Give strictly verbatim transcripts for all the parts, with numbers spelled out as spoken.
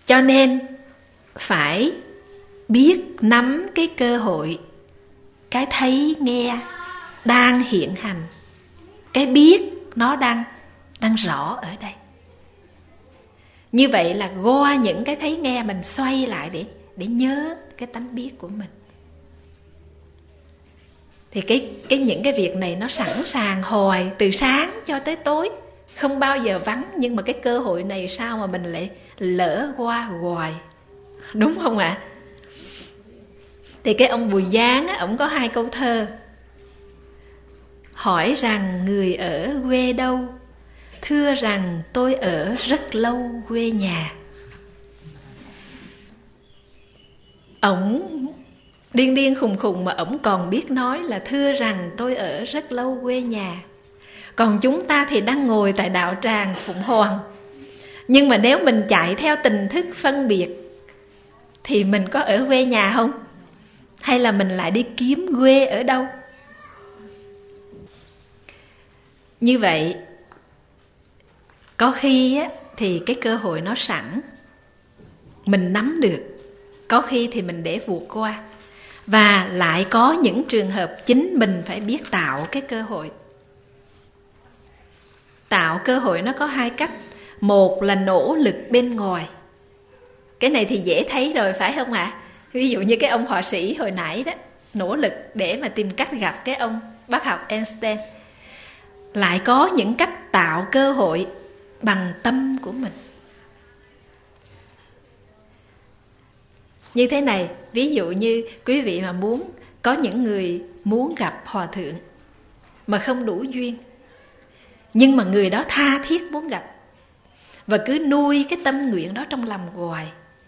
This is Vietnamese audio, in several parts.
Cho nên phải biết nắm cái cơ hội, cái thấy nghe đang hiện hành, cái biết nó đang đang rõ ở đây. Như vậy là qua những cái thấy nghe mình xoay lại để để nhớ cái tánh biết của mình. Thì cái cái những cái việc này nó sẵn sàng hoài từ sáng cho tới tối, không bao giờ vắng. Nhưng mà cái cơ hội này sao mà mình lại lỡ qua hoài, đúng không ạ? À? Thì cái ông Bùi Giáng á, ổng có hai câu thơ. Hỏi rằng người ở quê đâu, thưa rằng tôi ở rất lâu quê nhà. Ổng điên điên khùng khùng mà ổng còn biết nói là thưa rằng tôi ở rất lâu quê nhà. Còn chúng ta thì đang ngồi tại đạo tràng Phụng Hoàng. Nhưng mà nếu mình chạy theo tình thức phân biệt thì mình có ở quê nhà không? Hay là mình lại đi kiếm quê ở đâu? Như vậy có khi á, thì cái cơ hội nó sẵn, mình nắm được. Có khi thì mình để vụt qua. Và lại có những trường hợp chính mình phải biết tạo cái cơ hội. Tạo cơ hội nó có hai cách. Một là nỗ lực bên ngoài. Cái này thì dễ thấy rồi phải không ạ? À? Ví dụ như cái ông họa sĩ hồi nãy đó, nỗ lực để mà tìm cách gặp cái ông bác học Einstein. Lại có những cách tạo cơ hội bằng tâm của mình. Như thế này, ví dụ như quý vị mà muốn, có những người muốn gặp hòa thượng mà không đủ duyên, nhưng mà người đó tha thiết muốn gặp, và cứ nuôi cái tâm nguyện đó trong lòng hoài,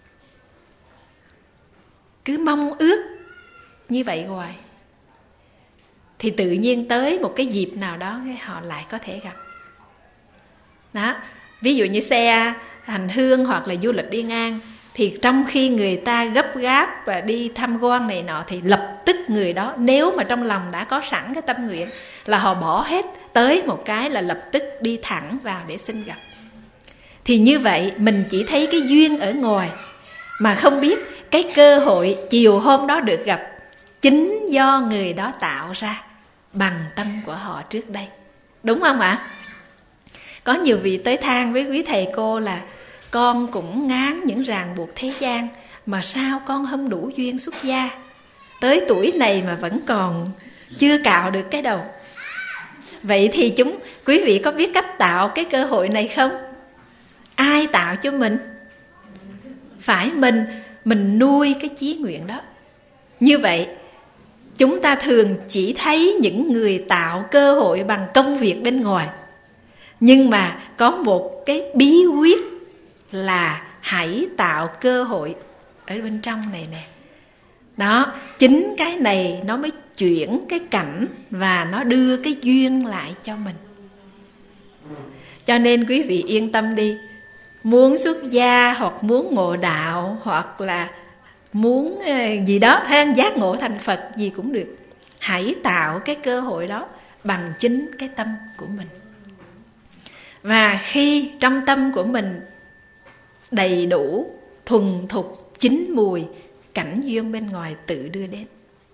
cứ mong ước như vậy hoài, thì tự nhiên tới một cái dịp nào đó họ lại có thể gặp. Đó, ví dụ như xe hành hương hoặc là du lịch đi ngang, thì trong khi người ta gấp gáp và đi tham quan này nọ, thì lập tức người đó, nếu mà trong lòng đã có sẵn cái tâm nguyện, là họ bỏ hết, tới một cái là lập tức đi thẳng vào để xin gặp. Thì như vậy mình chỉ thấy cái duyên ở ngoài, mà không biết cái cơ hội chiều hôm đó được gặp chính do người đó tạo ra bằng tâm của họ trước đây. Đúng không ạ? Có nhiều vị tới than với quý thầy cô là con cũng ngán những ràng buộc thế gian, mà sao con không đủ duyên xuất gia, tới tuổi này mà vẫn còn chưa cạo được cái đầu. Vậy thì chúng quý vị có biết cách tạo cái cơ hội này không? Ai tạo cho mình? Phải mình, mình nuôi cái chí nguyện đó. Như vậy chúng ta thường chỉ thấy những người tạo cơ hội bằng công việc bên ngoài, nhưng mà có một cái bí quyết là hãy tạo cơ hội ở bên trong này nè. Đó, chính cái này nó mới chuyển cái cảnh và nó đưa cái duyên lại cho mình. Cho nên quý vị yên tâm đi, muốn xuất gia hoặc muốn ngộ đạo hoặc là muốn gì đó, hay giác ngộ thành Phật gì cũng được, hãy tạo cái cơ hội đó bằng chính cái tâm của mình. Và khi trong tâm của mình đầy đủ, thuần thục, chín mùi, cảnh duyên bên ngoài tự đưa đến.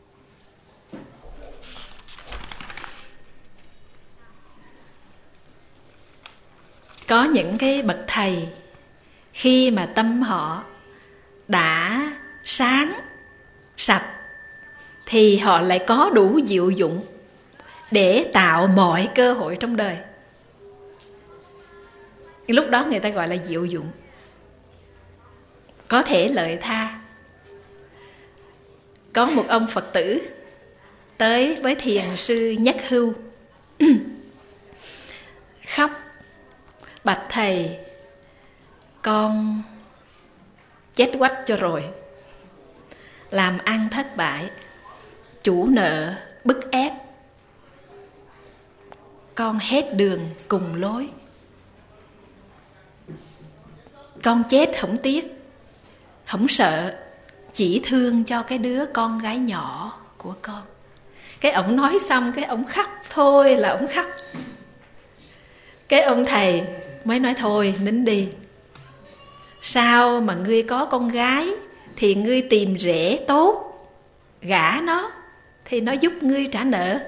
Có những cái bậc thầy, khi mà tâm họ đã sáng, sạch, thì họ lại có đủ diệu dụng để tạo mọi cơ hội trong đời. Lúc đó người ta gọi là diệu dụng, có thể lợi tha. Có một ông Phật tử tới với thiền sư Nhất Hưu khóc: bạch thầy, con chết quách cho rồi, làm ăn thất bại, chủ nợ bức ép, con hết đường cùng lối. Con chết không tiếc, không sợ, chỉ thương cho cái đứa con gái nhỏ của con. Cái ông nói xong, cái ông khóc thôi là ông khóc. Cái ông thầy mới nói thôi nín đi, Sao mà ngươi có con gái thì ngươi tìm rể tốt, gả nó thì nó giúp ngươi trả nợ.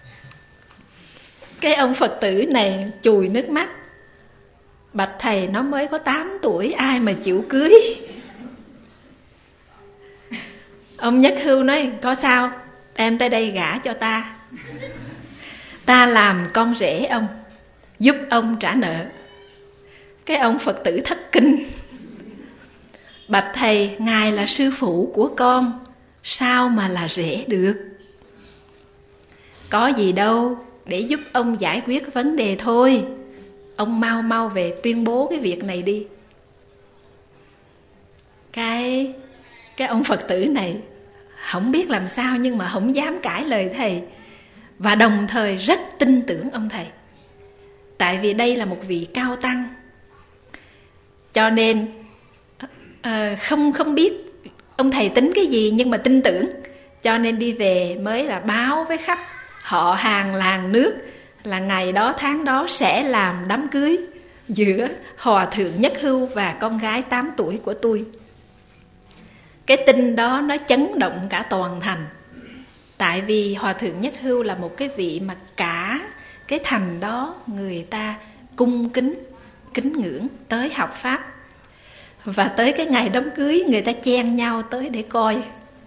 Cái ông Phật tử này chùi nước mắt: bạch thầy, nó mới có tám tuổi, ai mà chịu cưới. Ông Nhất Hưu nói: có sao, đem tới đây gả cho ta, ta làm con rể ông, giúp ông trả nợ. Cái ông Phật tử thất kinh: bạch thầy, ngài là sư phụ của con, sao mà là rể được? Có gì đâu, để giúp ông giải quyết vấn đề thôi. Ông mau mau về tuyên bố cái việc này đi. Cái cái ông Phật tử này không biết làm sao, nhưng mà không dám cãi lời thầy, và đồng thời rất tin tưởng ông thầy. Tại vì đây là một vị cao tăng, cho nên à, không không biết ông thầy tính cái gì, nhưng mà tin tưởng, cho nên đi về mới là báo với khắp họ hàng làng nước là ngày đó tháng đó sẽ làm đám cưới giữa Hòa thượng Nhất Hưu và con gái tám tuổi của tôi. Cái tin đó nó chấn động cả toàn thành. Tại vì Hòa thượng Nhất Hưu là một cái vị mà cả cái thành đó người ta cung kính, kính ngưỡng, tới học Pháp. Và tới cái ngày đám cưới người ta chen nhau tới để coi.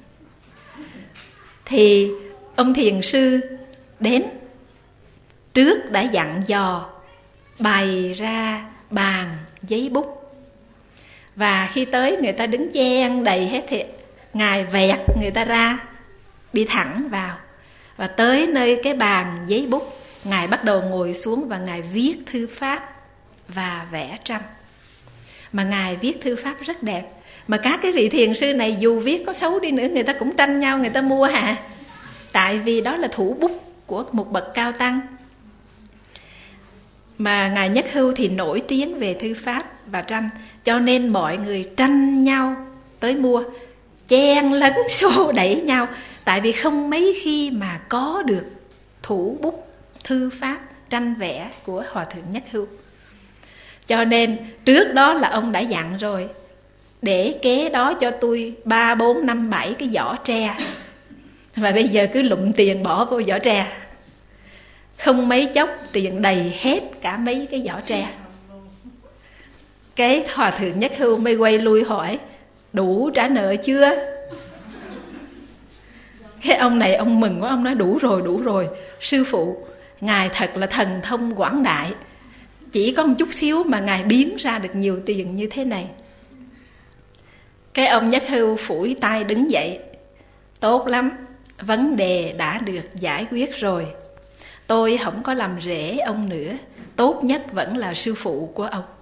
Thì ông thiền sư đến, trước đã dặn dò bày ra bàn giấy bút. Và khi tới người ta đứng chen đầy hết thì ngài vẹt người ta ra, đi thẳng vào. Và tới nơi cái bàn giấy bút, ngài bắt đầu ngồi xuống và ngài viết thư pháp và vẽ tranh. Mà ngài viết thư pháp rất đẹp. Mà các cái vị thiền sư này dù viết có xấu đi nữa, người ta cũng tranh nhau, người ta mua hả? Tại vì đó là thủ bút của một bậc cao tăng. Mà ngài Nhất Hưu thì nổi tiếng về thư pháp và tranh, cho nên mọi người tranh nhau tới mua, chen lấn xô đẩy nhau. Tại vì không mấy khi mà có được thủ bút thư pháp tranh vẽ của Hòa thượng Nhất Hưu. Cho nên trước đó là ông đã dặn rồi, để kế đó cho tôi ba, bốn, năm, bảy cái giỏ tre. Và bây giờ cứ lụm tiền bỏ vô giỏ tre. Không mấy chốc tiền đầy hết cả mấy cái giỏ tre. Cái Hòa thượng Nhất Hưu mới quay lui hỏi: đủ trả nợ chưa? Cái ông này ông mừng quá, ông nói: đủ rồi, đủ rồi. Sư phụ, ngài thật là thần thông quảng đại, chỉ có một chút xíu mà ngài biến ra được nhiều tiền như thế này. Cái ông Nhất Hưu phủi tay đứng dậy: tốt lắm, vấn đề đã được giải quyết rồi. Tôi không có làm rể ông nữa, tốt nhất vẫn là sư phụ của ông.